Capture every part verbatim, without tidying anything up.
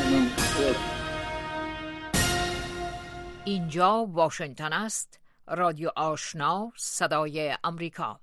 اینجا واشنگتن است، رادیو آشنا، صدای امریکا.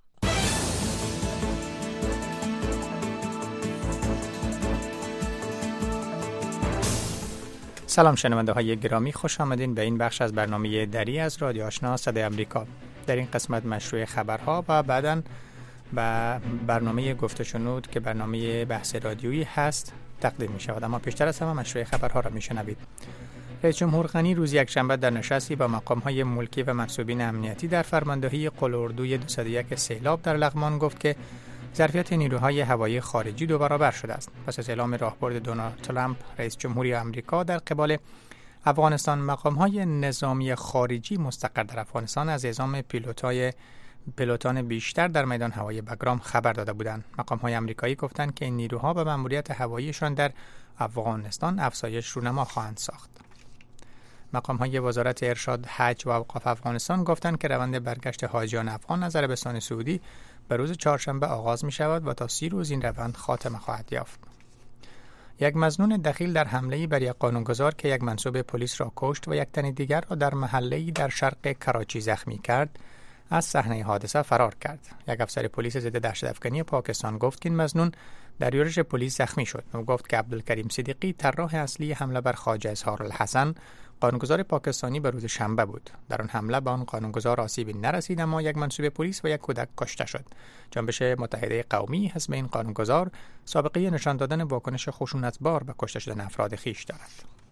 سلام شنونده های گرامی، خوش آمدین به این بخش از برنامه دری از رادیو آشنا صدای امریکا. در این قسمت مشروع خبرها و بعداً به برنامه گفت و شنود که برنامه بحث رادیویی هست تقدیم می شود. اما پیشتر از همه مشروع خبرها را می شنوید. رئیس جمهور غنی روز یکشنبه در نشستی با مقام‌های ملکی و منصوبین امنیتی در فرماندهی قلاردوی دویست و یک سیلاب در لغمان گفت که ظرفیت نیروهای هوایی خارجی دو برابر شده است. پس از اعلام راهبرد دونالد ترامپ رئیس جمهوری آمریکا در قبال افغانستان، مقام‌های نظامی خارجی مستقر در افغانستان از اعزام پیلوت‌های پیلوتان بیشتر در میدان هوایی بگرام خبر داده بودند. مقام‌های آمریکایی گفتند که این نیروها به مأموریت هواییشان در افغانستان افزایش رونما خواهند ساخت. مقام‌های وزارت ارشاد، حج و اوقاف افغانستان گفتند که روند برگشت حاجیان افغان از عربستان سعودی به روز چهارشنبه آغاز می شود و تا سی روز این روند خاتمه خواهد یافت. یک مظنون دخیل در حمله‌ای بر یک قانونگذار که یک منصوب پلیس را کشت و یک تن دیگر را در محله‌ای در شرق کراچی زخمی کرد، از صحنه حادثه فرار کرد. یک افسر پلیس ضد دهشت‌افکنی پاکستان گفت که این مظنون در یورش پلیس زخمی شد. او گفت که عبدالکریم صدیقی طراح اصلی حمله بر خواجه اظهارالحسن، قانونگذار پاکستانی، به روز شنبه بود. در آن حمله به آن قانونگذار آسیبی نرسید، اما یک منصوب پلیس و یک کودک کشته شد. جنبش متحده قومی حزب این قانونگذار سابقه نشان دادن واکنش خشونتبار به کشته شدن افراد خویش دارد.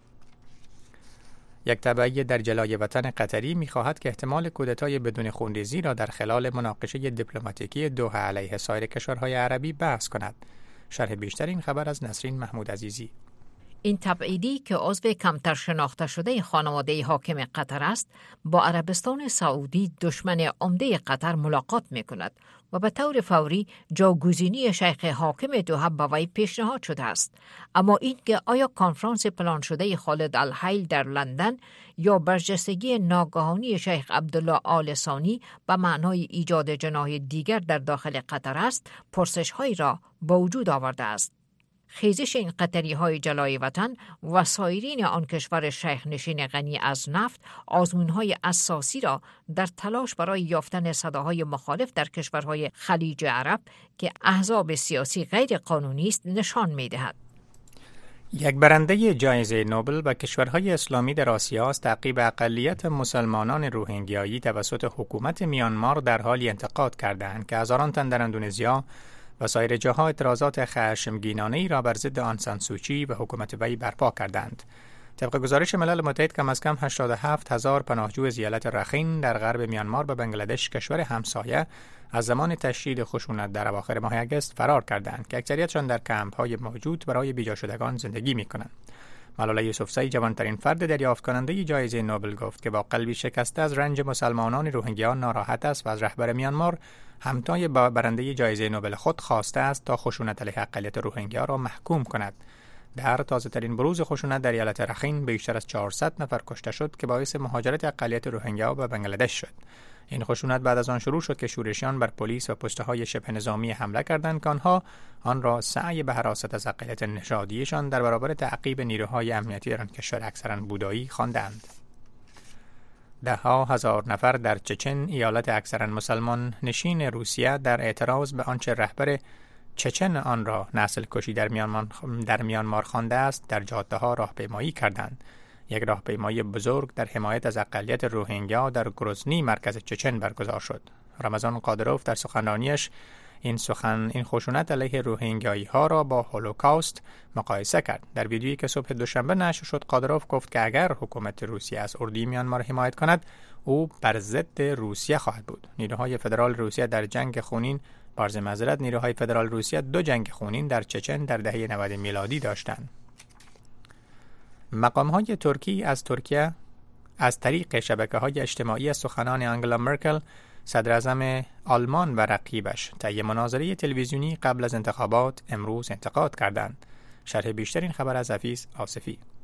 یک تبعی در جلای وطن قطری می‌خواهد که احتمال کودتای بدون خونریزی را در خلال مناقشه دیپلماتیکی دوحه علیه سایر کشورهای عربی بحث کند. شرح بیشتر این خبر از نسرین محمود عزیزی. این تبعیدی که عضو کمتر شناخته شده خانواده حاکم قطر است، با عربستان سعودی دشمن عمده قطر ملاقات می کند و به طور فوری جاگزینی شیخ حاکم دوحه به وی پیشنهاد شده است. اما این که آیا کنفرانس پلان شده خالد الحیل در لندن یا برجستگی ناگهانی شیخ عبدالله آل ثانی به معنای ایجاد جناح دیگر در داخل قطر است، پرسش هایی را به وجود آورده است. خیزش این قطری های جلای وطن و سایرین آن کشور شیخ نشین غنی از نفت آزمون های اساسی را در تلاش برای یافتن صداهای مخالف در کشورهای خلیج عرب که احزاب سیاسی غیر قانونی است نشان می دهد. یک برنده جایزه نوبل و کشورهای اسلامی در آسیا است تعقیب اقلیت مسلمانان روهینگیایی توسط حکومت میانمار در حالی انتقاد کردند که هزاران تن در اندونزیا و سایر جاها اعتراضات خشمگینانه‌ای را بر ضد آن سان سوچی و حکومت وی برپا کردند. طبق گزارش ملل متحد کم از کم هشتاد و هفت هزار پناهجو از ایالت رخین در غرب میانمار به بنگلادش، کشور همسایه، از زمان تشدید خشونت در اواخر ماه اگست فرار کردند که اکثریتشان در کمپ‌های موجود برای بیجا شدگان زندگی می‌کنند. ملاله یوسفزئی، جوانترین فرد دریافت کننده جایزه نوبل، گفت که با قلبی شکسته از رنج مسلمانان روهینگیا ناراحت است و از رهبر میانمار همتای با برنده جایزه نوبل خود خواسته است تا خشونت علیه اقلیت روهینگیا را محکوم کند. در تازه‌ترین بروز خشونت در ایالت رخین بیشتر از چهارصد نفر کشته شد که باعث مهاجرت اقلیت روهینگیا به بنگلادش شد. این خشونت بعد از آن شروع شد که شورشیان بر پلیس و پست‌های شبه نظامی حمله کردند که آنها آن را سعی به حراست از اقلیت نژادیشان در برابر تعقیب نیروهای امنیتی در آن کشور اکثراً بودایی خواندند. ده ها هزار نفر در چچن، ایالت اکثراً مسلمان نشین روسیه، در اعتراض به آنچه رهبر چچن آن را نسل کشی در میانمار در میانمار خوانده است، در جاده ها راهپیمایی کردند. یک راهپیمایی بزرگ در حمایت از اقلیت روهینگیا در گروزنی، مرکز چچن، برگزار شد. رمضان قادروف در سخنرانیش این سخن این خشونت علیه روهینگیایی ها را با هولوکاست مقایسه کرد. در ویدیویی که صبح دوشنبه نشر شد، قادروف گفت که اگر حکومت روسیه از اردوی میانمار حمایت کند، او بر ضد روسیه خواهد بود. نیروهای فدرال روسیه در جنگ خونین بارز معذرت نیروهای فدرال روسیه دو جنگ خونین در چچن در دهه نود میلادی داشتند. مقام‌های ترکی از ترکیه از طریق شبکه‌های اجتماعی از سخنان آنگلا مرکل، صدر اعظم آلمان و رقیبش، طی مناظره تلویزیونی قبل از انتخابات امروز انتقاد کردند. شرح بیشتر این خبر از حفیظ آصفی.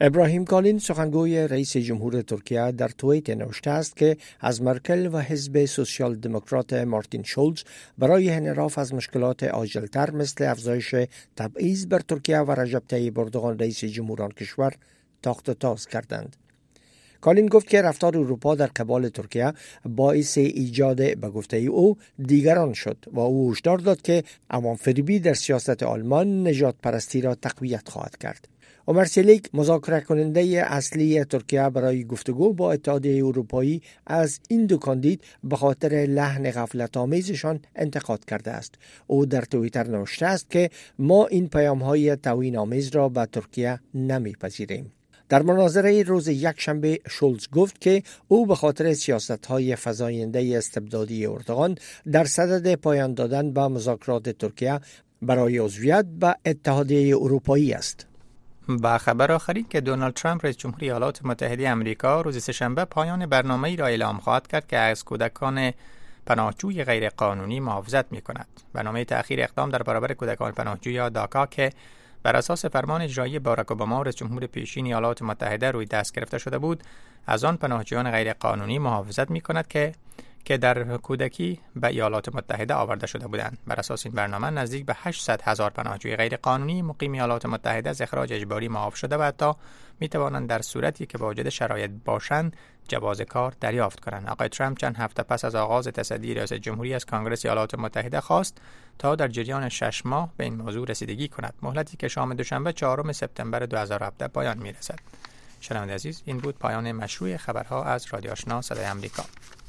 ابراهیم کالین سخنگوی رئیس جمهور ترکیه در توییت نوشته است که از مرکل و حزب سوسیال دموکرات مارتین شولز برای انحراف از مشکلات عاجلتر مثل افزایش تبعیض بر ترکیه و رجب طیب اردوغان رئیس جمهور آن کشور تاخت و تاز کردند. کالین گفت که رفتار اروپا در قبال ترکیه باعث ایجاد به گفته او دیگران شد و او هشدار داد که عوام‌فریبی در سیاست آلمان نجات پرستی را تقویت خواهد کرد. عمر سلیک مذاکره کننده اصلی ترکیه برای گفتگو با اتحادیه اروپایی از این دو کاندید به خاطر لحن غفلت آمیزشان انتقاد کرده است. او در توییتر نوشته است که ما این پیام‌های توهین آمیز را به ترکیه نمی‌پذیریم. در مناظره روز یکشنبه شولز گفت که او به خاطر سیاست‌های فزاینده استبدادی اردوغان در صدد پایان دادن به مذاکرات ترکیه برای عضویت به اتحادیه اروپایی است. با خبر آخری که دونالد ترامپ رئیس جمهوری ایالات متحده آمریکا روز سه‌شنبه پایان برنامه‌ای را اعلام خواهد کرد که از کودکان پناهجوی غیر قانونی محافظت می‌کند. برنامه تأخیر اقدام در برابر کودکان پناهجوی یا داکا که بر اساس فرمان اجرایی باراک اوباما رئیس جمهور پیشین ایالات متحده روی دست گرفته شده بود، از آن پناهجویان غیر قانونی محافظت می‌کند که که در کودکی به ایالات متحده آورده شده بودند. بر اساس این برنامه نزدیک به هشتصد هزار پناهجوی غیر قانونی مقیم ایالات متحده از اخراج اجباری معاف شده و حتی می توانند در صورتی که با وجود شرایط باشند جواز کار دریافت کنند. آقای ترامپ چند هفته پس از آغاز تصدی ریاست جمهوری از کنگره ایالات متحده خواست تا در جریان شش ماه به این موضوع رسیدگی کند، مهلتی که شام دوشنبه چهارم سپتامبر دو هزار و هفده پایان می رسد. شنونده عزیز، این بود پایان مشروع خبرها از رادیو آشنا صدای آمریکا.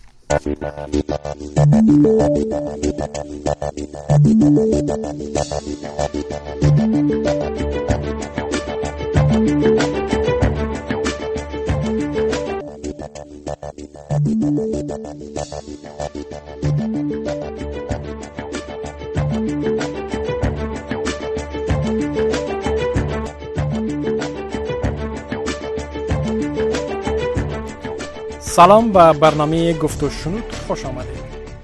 سلام به برنامه گفت و شنود، خوش آمدید.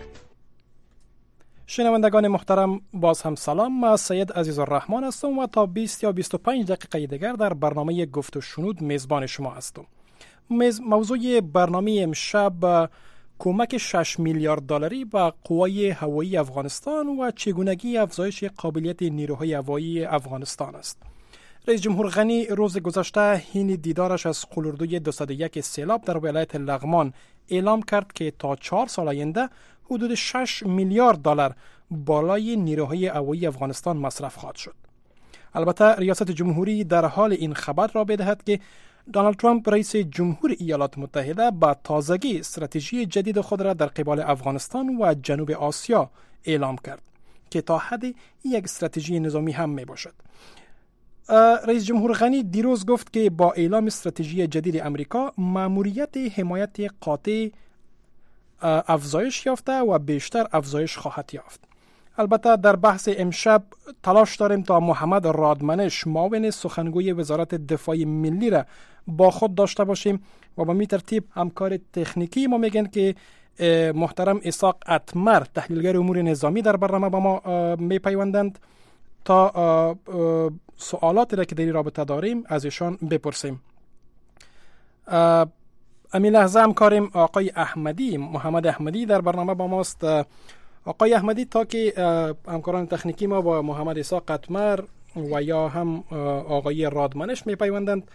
شنوندگان محترم، باز هم سلام. من سید عزیز الرحمن هستم و تا بیست یا بیست و پنج دقیقه دیگر در برنامه گفت و شنود میزبان شما هستم. موضوع برنامه امشب کمک شش میلیارد دلاری به قوای هوایی افغانستان و چگونگی افزایش قابلیت نیروهای هوایی افغانستان است. رئیس جمهور غنی روز گذشته حین دیدارش از قلوردوی دویست و یک سیلاب در ولایت لغمان اعلام کرد که تا چهار سال آینده حدود شش میلیارد دلار بالای نیروهای هوایی افغانستان مصرف خواهد شد. البته ریاست جمهوری در حال این خبر را بدهد که دونالد ترامپ رئیس جمهور ایالات متحده با تازگی استراتژی جدید خود را در قبال افغانستان و جنوب آسیا اعلام کرد که تا حدی یک استراتژی نظامی هم می باشد. رئیس جمهور غنی دیروز گفت که با اعلام استراتژی جدید امریکا مأموریت حمایت قاطع افزایش یافته و بیشتر افزایش خواهد یافت. البته در بحث امشب تلاش داریم تا محمد رادمنش معاون سخنگوی وزارت دفاع ملی را با خود داشته باشیم و با می ترتیب همکار تکنیکی ما میگن که محترم اسحاق اتمر تحلیلگر امور نظامی در برنامه با ما می پیوندند تا سوالاتی را که در این رابطه داریم از ایشان بپرسیم. امین لحظه همکاریم آقای احمدی محمد احمدی در برنامه با ماست. آقای احمدی، تا که همکاران تکنیکی ما با محمد اسحاق اتمر و یا هم آقای رادمنش می پیوندند،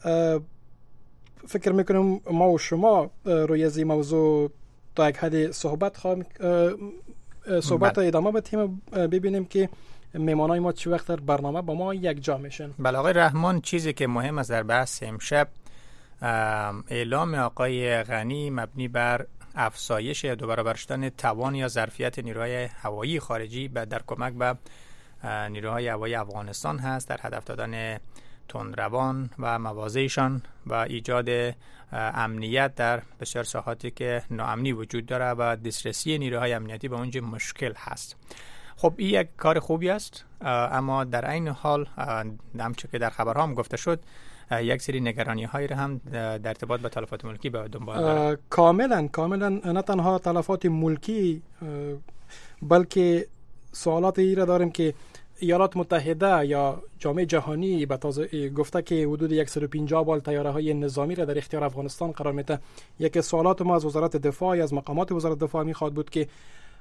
فکر میکنم ما و شما روی از این موضوع تا یک حد صحبت خواهیم صحبت ادامه بدیم، ببینیم که میمانای ما چه وقت در برنامه با ما یک جا میشن. بله آقای رحمان، چیزی که مهم است در بحث امشب اعلام آقای غنی مبنی بر افزایش دو برابر شدن توان یا ظرفیت نیروهای هوایی خارجی در کمک به نیروهای هوایی افغانستان هست در هدف دادن تندروان و مواضعشان و ایجاد امنیت در بسیار ساحاتی که ناامنی وجود داره و دسترسی نیروهای امنیتی به اونجا مشکل هست. خب این یک کار خوبی است، اما در عین حال همچون که در خبرها هم گفته شد یک سری نگرانی هایی را هم در ارتباط با تلفات ملکی به دنبال داره. کاملا کاملا نه تنها تلفات ملکی بلکه سوالات ای را داریم که ایالات متحده یا جامعه جهانی به تازه گفته که حدود صد و پنجاه بال طیاره های نظامی را در اختیار افغانستان قرار میده. یک سوالات ما از وزارت دفاع از مقامات وزارت دفاع میخواد بود که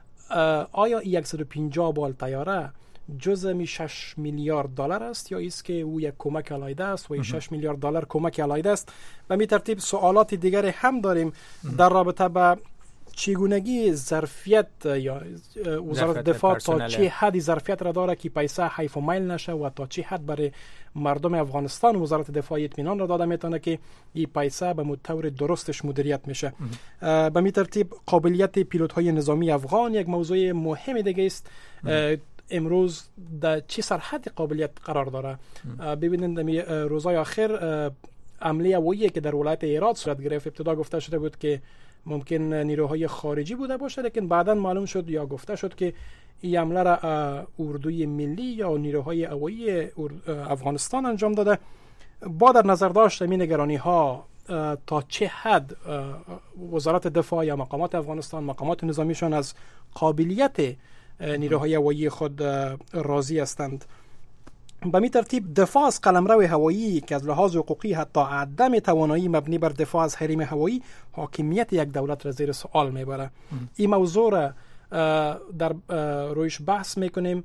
آیا صد و پنجاه بال طیاره جزء می شش میلیارد دلار است یا است که او یک کمک علایده است و این شش میلیارد دلار کمک علایده است؟ و می ترتیب سوالات دیگر هم داریم در رابطه با چگونگی ظرفیت یا وزارت دفاع تا چه حدی ظرفیت را داره که پیسه حیف و میل نشه و تا چه حد برای مردم افغانستان وزارت دفاع اطمینان را داده میتونه که این پیسه به طور درستش مدیریت میشه. به می ترتیب قابلیت پیلوت های نظامی افغان یک موضوع مهم دیگه است. امروز در چه سرحد قابلیت قرار داره؟ ببینید در روزهای آخر حمله هوایی که در ولایت هرات صورت گرفت، ابتدا گفته شده بود که ممکن نیروهای خارجی بوده باشه، لیکن بعدا معلوم شد یا گفته شد که این حمله را اردوی ملی یا نیروهای هوایی افغانستان انجام داده. با در نظر داشت این نگرانی ها تا چه حد وزارت دفاع یا مقامات افغانستان مقامات نظامیشان از قابلیت نیروهای هوایی خود راضی هستند؟ به می ترتیب دفاع از قلمرو هوایی که از لحاظ حقوقی حتی عدم توانایی مبنی بر دفاع از حریم هوایی حاکمیت یک دولت را زیر سوال میبره. این موضوع را در رویش بحث میکنیم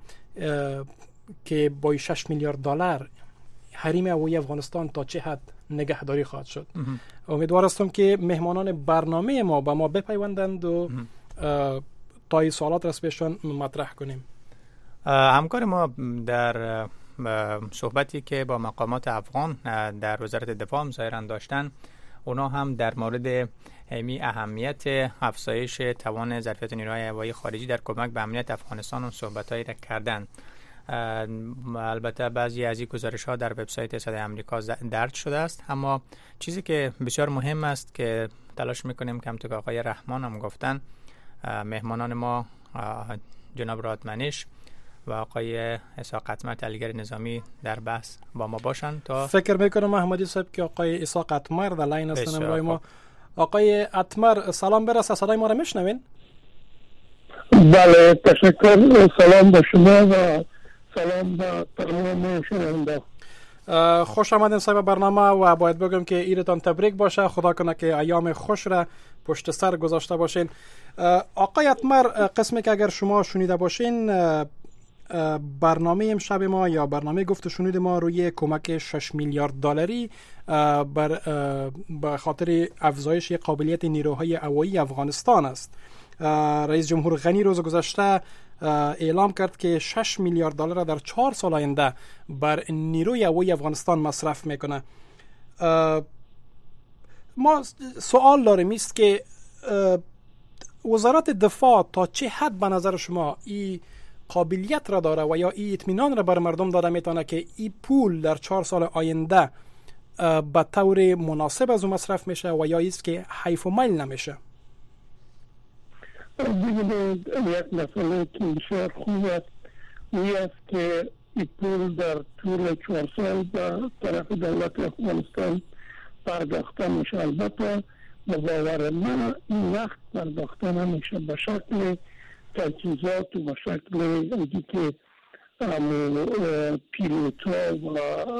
که با شش میلیارد دلار حریم هوایی افغانستان تا چه حد نگهداری خواهد شد. امیدوار هستم که مهمانان برنامه ما به ما بپیوندند و تا این سوالات را بهشان مطرح کنیم. همکار ما در صحبتی که با مقامات افغان در وزارت دفاع ظاهرا داشتن، اونا هم در مورد همی اهمیت افزایش توان ظرفیت نیروهای هوایی خارجی در کمک به امنیت افغانستان و صحبتایی را کردن. البته بعضی از این گزارش‌ها در وبسایت صدای آمریکا درج شده است، اما چیزی که بسیار مهم است که تلاش می‌کنیم که همونطور که آقای رحمان هم گفتن، مهمانان ما جناب رادمنش و آقای اسحاق اتمر تحلیلگر نظامی در بحث با ما باشند. تا فکر میکنم محمدی صاحب که آقای اسحاق اتمر در لاین هستن امروز ما. آقای اتمر سلام برسه، صدای ما را میشنوین؟ بله تشکر، سلام به شما و سلام به تمام شنونده. خوش آمدین صاحب برنامه و باید بگم که ایرتان تبریک باشه، خدا کنه که ایام خوش را پشت سر گذاشته باشین. آقای اتمر، قسمی که اگر شما شنیده باشین، برنامه امشب ما یا برنامه گفت و شنود ما روی کمک شش میلیارد دلاری بر به خاطر افزایش قابلیت نیروهای هوایی افغانستان است. رئیس جمهور غنی روز گذشته اعلام کرد که شش میلیارد دلار در چهار سال آینده بر نیروی هوایی افغانستان مصرف میکنه. ما سوال داریم است که وزارت دفاع تا چه حد به نظر شما این قابلیت را داره و یا این اطمینان را بر مردم داده میتونه که این پول در چهار سال آینده به طور مناسب از اون مصرف میشه و یا ایست که حیف و میل نمیشه؟ ببینید، یک مسئله که بسیار خوب است این است که این پول در طول چهار سال به طرف دولت افغانستان پرداخته میشه. البته به باور من این وقت پرداخته نمیشه به شکل تجهیزات و به شکل اینکه که پیلوت ها و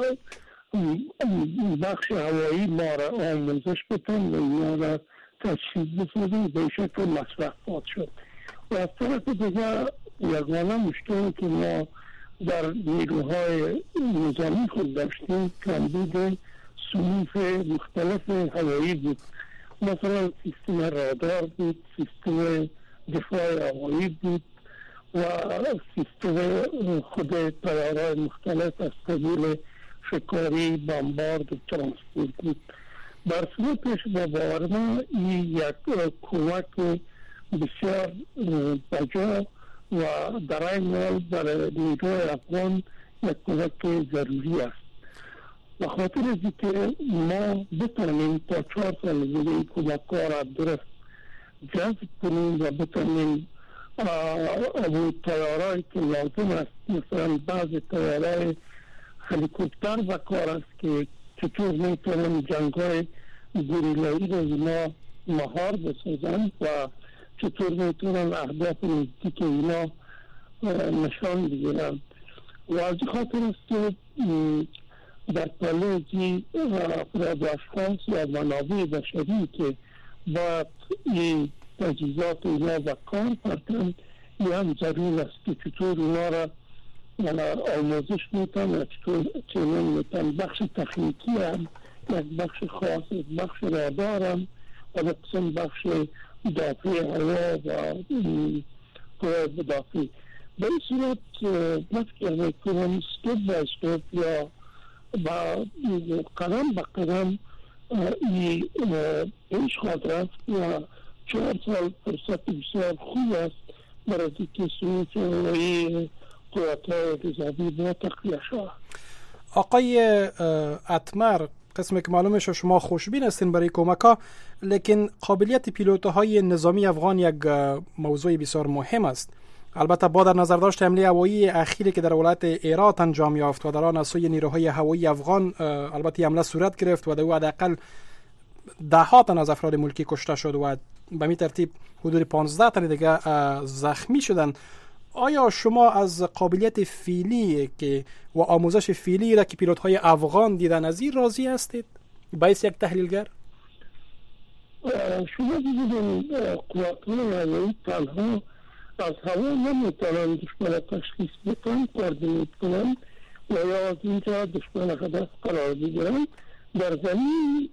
بخش هوایی ما را آموزش بتن و اینا را تجهیز بسازن، به شکل مصرفات شد. و از طرف دیگر یگانه مشکلی که ما در نیروهای نظامی خود داشتیم کمبود صنوف مختلف هوایی بود. مثلا سیستم رادار بود، سیستم دفاع هوایی بود و سیستم خود طیاره‌های مختلف از قبیل شکاری، بمبارد و ترانسپورت بود. بر صورتش با باور ما این یک کمک بسیار بجا و در این حال برای نیروی افغان یک کمک ضروری است. به خاطر از که ما بتانیم تا چهار سال دیگه این کمک ها را درست جذب کنیم و بتانیم ابو تیارایی که لازم است، مثلا بعض تیارای هلیکوپتر و کار است که چطور میتونن جنگ های گریلایی رو اینا مهار بسازن و چطور میتونن اهداف نزدیک اینا نشان بگیرن. و از خاطر است که در پالیسی افراد و اشخاص و منابع بشری که باید این تجهیزات اینا و کار کردن، این هم ضرور است که چطور اونا را آموزش میتن و چطور چنین میتن. بخش تکنیکی هم یک بخش خاص، یک بخش رادار هم و قسم بخش دافع هوا و قوای مدافع. به این صورت مفکر میکنم استوب با استوب یا با قدم با قدم این پیش خواهد رفت و چهار سال فرصت بسیار خوب است برای که سوچ و این قواتای رضاوی با تقویه شود. آقای اتمر، قسم که معلومه شما خوشبین هستین برای کمک ها، لیکن قابلیت پیلوت های نظامی افغان یک موضوع بسیار مهم است. البته با در نظر داشت حمله هوایی اخیری که در ولایت هرات انجام یافت و در آن از سوی نیروهای هوایی افغان البته حمله صورت گرفت و در او حداقل ده ها تن از افراد ملکی کشته شد و به می ترتیب حدود پانزده تن دیگه زخمی شدند. آیا شما از قابلیت فعلی که و آموزش فعلی را که پیلوت های افغان دیدن از این راضی هستید باعث یک تحلیلگر؟ شما دیدید قوات های هوایی تنها از هوا نمیتونن دشمن تشخیص بکنن، کوردینیت کنن و یا از اینجا دشمن هدف قرار بگیرن. در زمین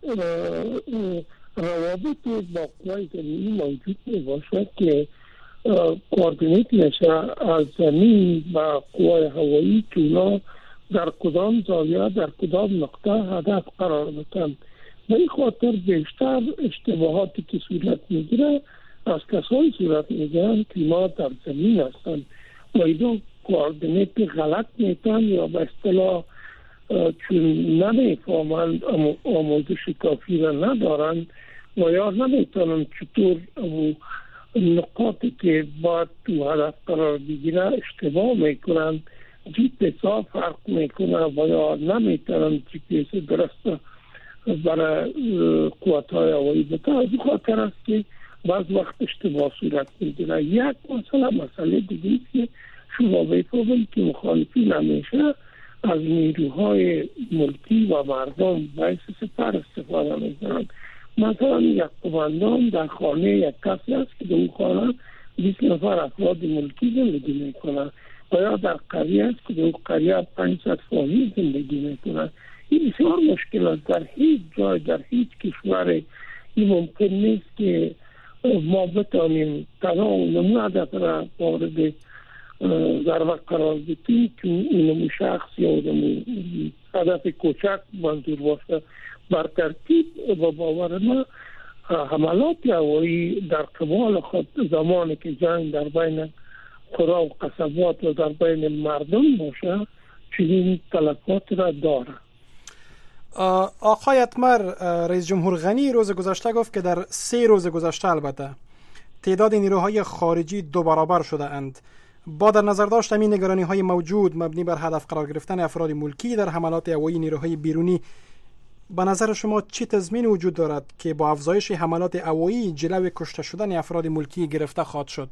روابط با قوای زمینی موجود میباشد که کوردینیت میشه از زمین و قوای هوایی که اونا در کدام زاویه در کدام نقطه هدف قرار بکنن. به این خاطر بیشتر اشتباهاتی که صورت میگیره از کسایی صورت میگیرن که ما در زمین هستن و ایدو کوردینیت غلط میتن یا به اصطلاح چون نمیفهمند آموزش کافی را ندارن و یا نمیتونن چطور نقاطی که باید تو هدف قرار بگیره اشتباه میکنن، جی پی اس ها فرق میکنه و یا نمیتونن جی پی اس درست برای قوات های هوایی بده. از خاطر است که بعض وقت اشتباه صورت میگیره. یک مثلا مسئله دیگه که شما بفهمید که مخالفین همیشه از نیروهای ملکی و مردم باعث سپر استفاده میکنند. مثلا یک قماندان در خانه یک کسی است که در اون خانه بیست نفر افراد ملکی زندگی میکنند و یا در قریه است که در اون قریه پانصد فامیل زندگی میکنند. این بسیار مشکل است. در هیچ جای در هیچ کشور این ممکن نیست که ما بتانیم تمام نمو هدف را مورد ضربه قرار بدیم که اونمو شخص یا اونمو هدف کوچک منظور باشه. بر ترتیب و باور ما حملات هوایی در قبال خود زمانی که جنگ در بین قرا و قصبات و در بین مردم باشه چنین تلفات را داره. آقای اتمر، رئیس جمهور غنی روز گذشته گفت که در سه روز گذشته البته تعداد نیروهای خارجی دو برابر شده اند. با در نظر داشت همین نگرانی های موجود مبنی بر هدف قرار گرفتن افراد ملکی در حملات هوایی نیروهای بیرونی، به نظر شما چه تضمین وجود دارد که با افزایش حملات هوایی جلوی کشته شدن افراد ملکی گرفته خواهد شد؟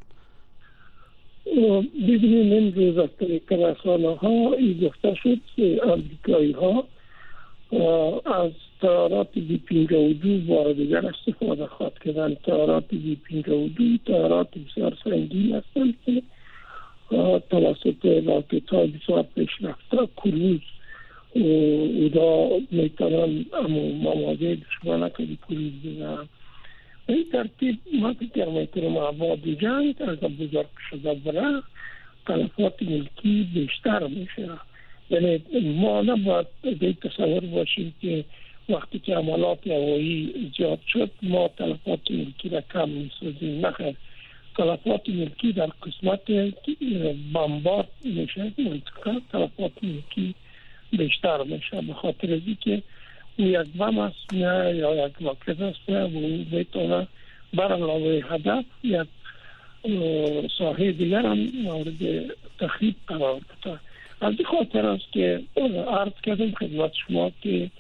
ببینید امروز از طریق رسانه ها این گفته شد که آمریکایی ها از طیارات بی پنجاه و دو واردگر استفاده خواهد کردن. طیارات بی پنجاه و دو طیارات بسیار سنگین هستند که توسط راکت های بسیار پیشرفته کروز او دا میتونن مواضع دشمنه که کروز بزنن. به این ترتیب ما فکر میکنم ابعاد جنگ اگر بزرگ شده بره تلفات ملکی بیشتر میشه. یعنی ما نباید به تصور باشیم که وقتی که عملات هوایی زیاد شد ما تلفات ملکی را کم میسازیم. نخیر، تلفات ملکی در قسمت بمبارد میشه منطقه تلفات ملکی بیشتر میشه به خاطر ازی که او یک بم است یا یک راکت است و او بیتونه بر علاوه هدف یک ساحه دیگر هم مورد تخریب قرار بده. از این خاطر است که عرض کردم خدمت شما که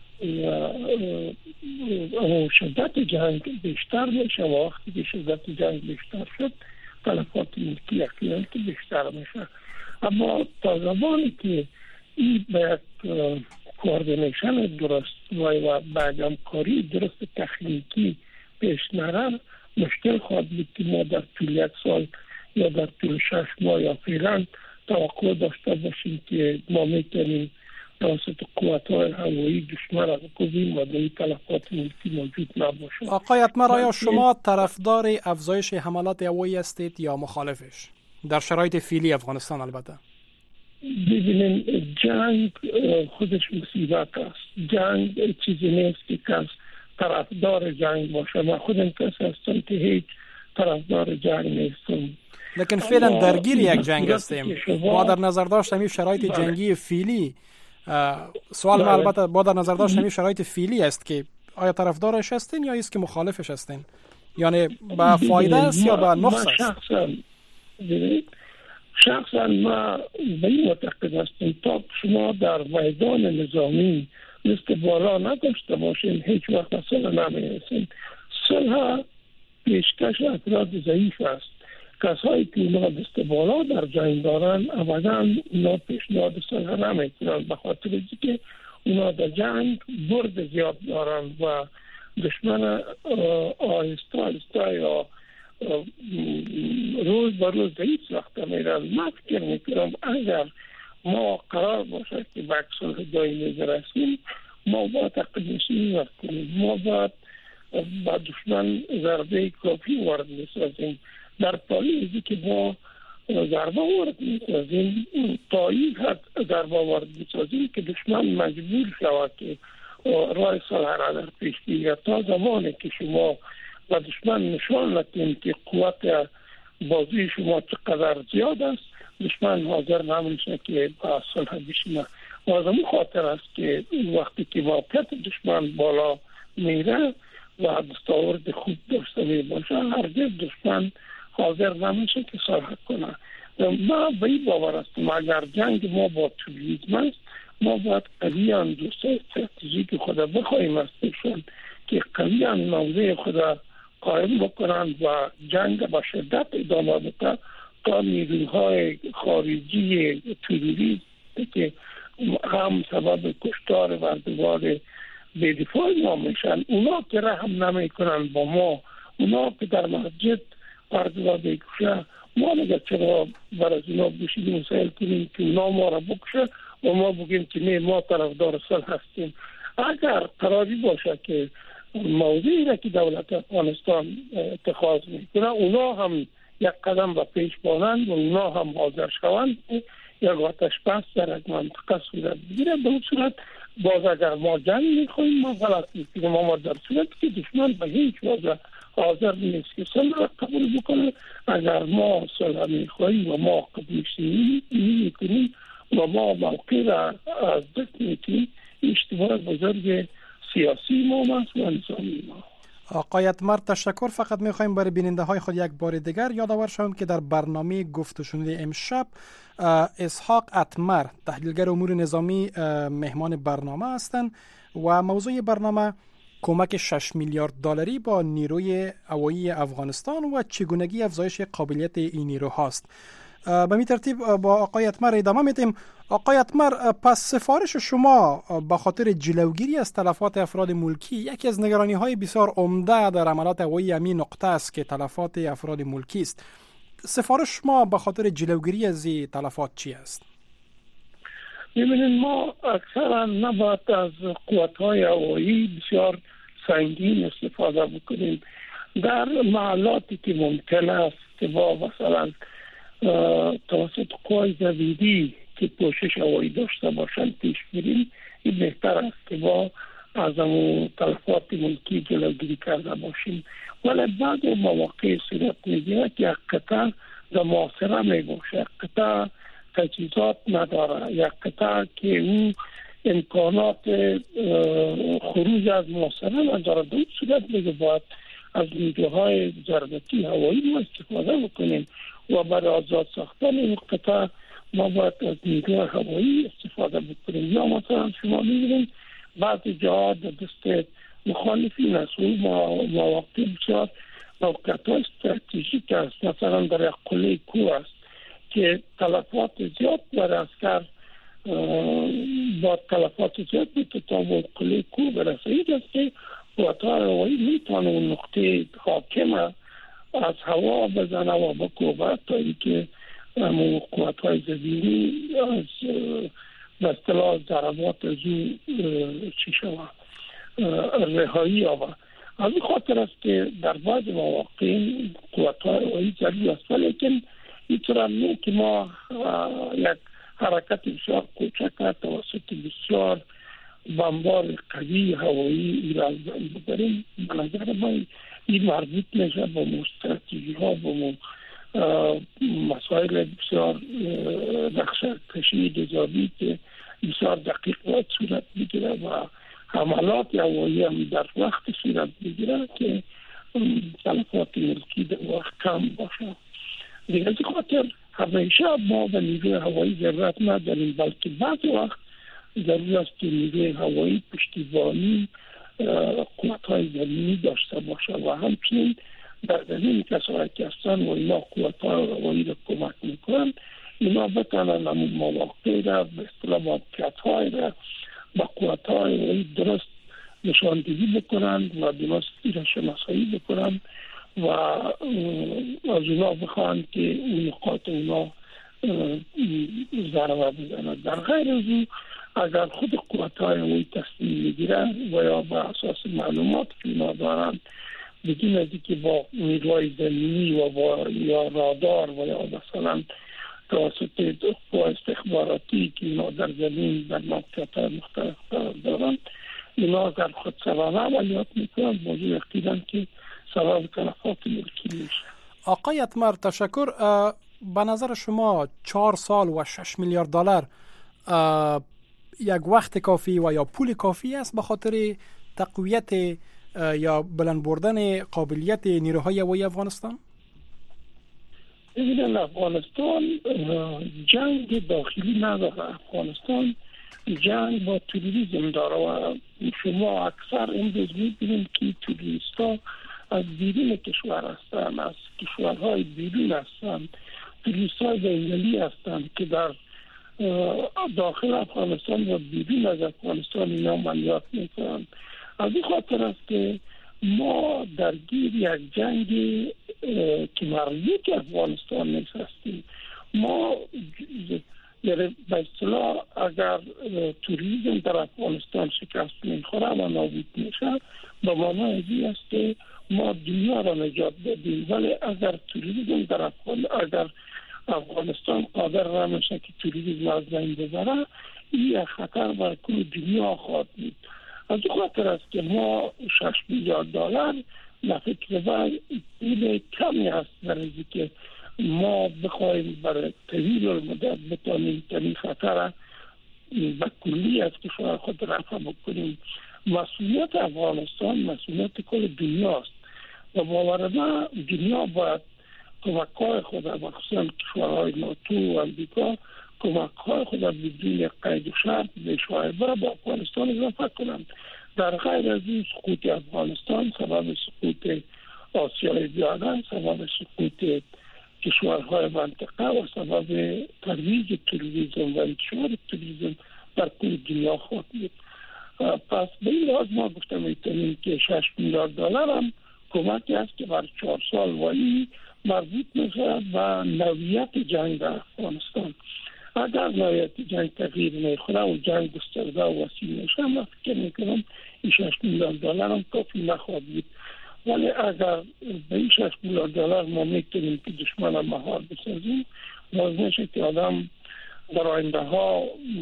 شدت جنگ بیشتر میشه و وقتی که شدت جنگ بیشتر شد تلفات ملکی یقینا که بیشتر میشه. اما تا زمانی که این به کوردینیشن درست و به کاری درست تکنیکی پیش نره، مشکل خواهد بود که ما در طول یک سال یا در طول شش ماه یا فعلا توقع داشته باشیم که ما میتونیم توسط قوت‌های هوایی دشمن را بکوبیم و در تلفات ملکی موجود نباشه. آقای اتمر، آیا شما طرفدار افزایش حملات هوایی هستید یا مخالفش در شرایط فعلی افغانستان؟ البته ببینید، جنگ خودش مصیبت است. جنگ چیزی نیست که کس طرفدار جنگ باشه. من خودم کس هستم که هیچ طرفدار جنگ نیستم، لیکن فعلا درگیر یک جنگ هستیم. با در نظر داشت همین شرایط بله. جنگی فعلی، سوال بله. ما البته با در نظر داشت همین شرایط فعلی است که آیا طرفدارش هستین یا است که مخالفش هستین؟ یعنی با فایده است یا با نقص است؟ شخصا شخصا ما به این معتقد هستم تا شما در میدان نظامی دست بالا نداشته باشین هیچ وقت صلح نمی‌رسین. صلح پیشکش افراد ضعیف است. کسایی که اونا دست بالا در جنگ دارن ابدا اونا پیشنهاد صلح نمیکنن، به خاطر اینکه اونا در جنگ برد زیاد دارن و دشمن آهسته آهسته یا روز به روز ضعیف ساخته میرن. من فکر میکنم اگر ما قرار باشه که به صلح دائمی برسیم، ما باید تقدیسی وقت کنیم، ما باید با دشمن ضربه کافی وارد میسازیم. در پاییزی که ما ضربه وارد میسازیم، پاییز حد ضربه وارد میسازیم که دشمن مجبور شود که راه صلح را در پیش گیرد. تا زمانی که شما و دشمن نشان ندید که قوت بازوی شما چقدر زیاد است، دشمن حاضر نمیشه که با صلح بشینه. و از اون خاطر است که وقتی که موقعیت دشمن بالا میره و دستاورد خوب داشته می باشه، هرگز دشمن حاضر نمیشه که صلح کنه. ما به این باور هستم اگر جنگ ما با تولیدم است، ما باید قویان دوستای استراتژیک خود بخواهیم ازشون که قویان موضع خود قائم بکنند و جنگ با شدت ادامه بده تا نیروهای خارجی تروریستی که هم سبب کشتار و دوباره به دفاع ما میشن، اونا که رحم نمی کنن با ما، اونا که در مسجد اردوها بکشه، ما نگه چرا برای اونا بشیدیم مسائل کنیم که اونا ما را بکشه و ما بگیم که نه ما طرفدار صلح هستیم. اگر قراری باشه که موضوعی را که دولت افغانستان اتخاذ میکنه اونا هم یک قدم به پیش بانند و اونا هم حاضر شوند یک آتش بس در یک منطقه صورت بگیره، به اون صورت باز اگر ما جنگ میخواییم ما غلط میکنیم. ما در صورت که دشمن به هیچ وجه حاضر نیست که صلح را قبول بکنه، اگر ما صلح میخواییم و ما قبولش میکنیم و ما موقع را از دست میکنیم، اشتباه بزرگ سیاسی ما است و انسانی ما. آقای اتمر، تشکر. فقط میخوایم برای بیننده های خود یک بار دیگر یادآور شویم که در برنامه گفت و شنود امشب اسحاق اتمر، تحلیلگر امور نظامی، مهمان برنامه هستند و موضوع برنامه کمک شش میلیارد دلاری با نیروی هوایی افغانستان و چگونگی افزایش قابلیت این نیروهاست. به می ترتیب با آقای اتمر ادامه میدیم. آقای اتمر، پس سفارش شما به خاطر جلوگیری از تلفات افراد ملکی یکی از نگرانی های بسیار عمده در عملیات هوایی همین نقطه است که تلفات افراد ملکی است. سفارش شما به خاطر جلوگیری از این تلفات چی است؟ ببینید، ما اکثرا نباید از قوت‌های هوایی بسیار سنگین استفاده بکنیم. در محلاتی که ممکن است که با مثلا توسط قوای جدیدی که پوشش هوایی داشته باشند پیش بریم، این بهتر است که با از اون تلفات ملکی جلوگیری کرده باشیم. ولی بعد مواقع صورت میگیره که یک قطعه در محاصره می باشه، یک قطعه تجهیزات نداره، یک قطعه که اون امکانات خروج از محاصره نداره. در این صورت میگه باید از نیروهای ضربتی هوایی ما استفاده بکنیم و برای آزاد ساختن این قطعه ما باید از نیروهای هوایی استفاده بکنیم. یا مثلا شما می‌بینید بعضی جاها در دست مخالفین است، اون مواقع بسیار موقعیت‌های استراتژیک است. مثلا در یک قلعه کوه است که تلفات زیاد بر اسکر با تلفات زیاد بیت تا به قله کو برسید است که قوات‌های هوایی میتونه اون نقطه حاکم از هوا بزنه و بکوبه تا اینکه امو قوات‌های زمینی از به اصطلاح ضربات از او چی شود رهایی یابد. از این خاطر است که در بعض مواقع قوات‌های هوایی ضروری است، ولیکن اینطور نیست که ما یک حرکت بسیار کوچک توسط بسیار بمبار قوی هوایی را ببریم. به نظر من این مربوط میشه با استراتژی ها، با مسائل بسیار نقشه کشی نظامی که بسیار دقیق باید صورت بگیره و حملات هوایی هم در وقت صورت بگیره که تلفات ملکی در وقت کم باشه. دیگه از خاطر همیشه ما به نیروی هوایی ضرورت نداریم، بلکه بعض وقت ضرورت است که نیروی هوایی پشتیبانی قوت‌های زمینی داشته باشه و همچنین در زمین کسایی که هستن و اینا قوت‌های هوایی را کمک میکنن، اینا بتانن همون مواقع را به اصطلاح موقعیت‌های را با قوت‌های هوایی درست نشاندهی بکنن و درست را شناسایی بکنن و از اونا بخوان که اون نقاط اونا ضربه بزنن. در غیر از او اگر خود قوت‌های هوایی تصمیم میگیرن و یا با اساس معلومات که اونا دارن بدون از اینکه با نیروهای زمینی و با یا رادار و یا مثلا توسط قوا استخباراتی که اینا در زمین در موقعیت‌های مختلف دارن، اینا اگر خود سوانه عملیات میکنن موضوع یقیدن که سبب تلفات ملکی میشه. آقای اتمر تشکر. به نظر شما چهار سال و شش میلیارد دلار یک وقت کافی و یا پول کافی است به خاطر تقویت یا بلند بردن قابلیت نیروهای هوایی افغانستان؟ ببینید افغانستان جنگ داخلی نداره. افغانستان جنگ با تروریسم داره و شما اکثر امروز میبینید که تروریست‌ها از بیرون کشور هستند، از کشورهای بیرون هستند، تروریست‌های بین‌المللی هستند که در داخل افغانستان و بیرون از افغانستان اینا عملیات میکنند. از این خاطر است که ما درگیر یک جنگ که مربوط افغانستان نیست هستیم. ما یعنی به اصطلاح اگر توریسم در افغانستان شکست میخوره و نابود میشه به معنای این است که ما دنیا را نجات دادیم، ولی اگر توریسم در افغانستان اگر افغانستان قادر نمیشه که توریسم از بین ببره، این خطر بر کل دنیا خواهد بود. از این خاطر است که ما شش میلیارد دلار به فکر و پول کمی است برای که ما بخوایم برای طویل المدت بتانیم تنین خطر به کلی از کشور خود رفع بکنیم. مسئولیت افغانستان مسئولیت کل دنیا است و باور ما دنیا باید کمک‌های خود مخصوصا کشورهای ناتو و امریکا کمک‌های خود بدون قید و شرط به شایبه با افغانستان اضافه کنند. در غیر از این سقوط افغانستان سبب سقوط آسیای بیانه، سبب سقوط کشورهای منطقه و سبب ترویج تروریسم و انتشار تروریسم در کل دنیا خواهد بود. پس به این لحاظ ما گفتم میتونیم که شش میلیارد دلار هم کمکی است که بر چهار سال و این مربوط میشه و نوعیت جنگ در افغانستان. اگر نوعیت جنگ تغییر میخوره و جنگ گسترده و وسیع میشه، من فکر میکنم این شش میلیارد دلار هم کافی نخواهد بود. ولی اگر به این شش میلیارد دلار ما میتونیم که دشمن مهار بسازیم، باز میشه که آدم در آینده ها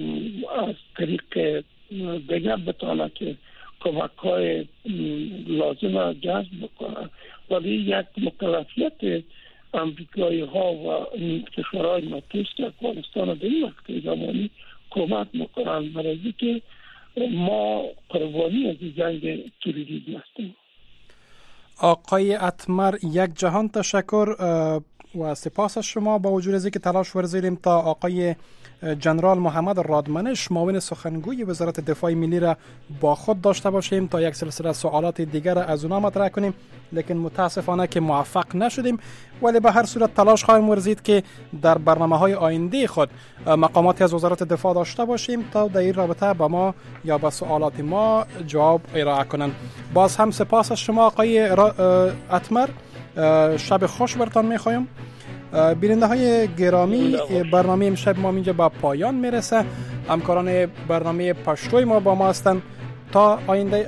از طریق دیگر بتانه که کمک های لازم جذب بکنه. ولی یک مکلفیت امریکایی ها و کشورهای ناتوست که افغانستان در این وقت زمانی کمک میکنن برای که ما قربانی از جنگ تروریسم هستیم. آقای اتمر یک جهان تشکر. و سپاس از شما. با وجود از اینکه تلاش ورزیدیم تا آقای جنرال محمد رادمنش معاون سخنگوی وزارت دفاع ملی را با خود داشته باشیم تا یک سلسله سوالات دیگر از اونا مطرح کنیم، لیکن متاسفانه که موفق نشدیم. ولی به هر صورت تلاش خواهیم ورزید که در برنامه‌های آینده خود مقاماتی از وزارت دفاع داشته باشیم تا در این رابطه با ما یا به سوالات ما جواب ارائه کنند. باز هم سپاس از شما آقای اتمر. شب خوش برتان میخوایم. بیننده های گرامی، برنامه امشب ما اینجا با پایان میرسه. همکاران برنامه پشتوی ما با ما هستند. تا آینده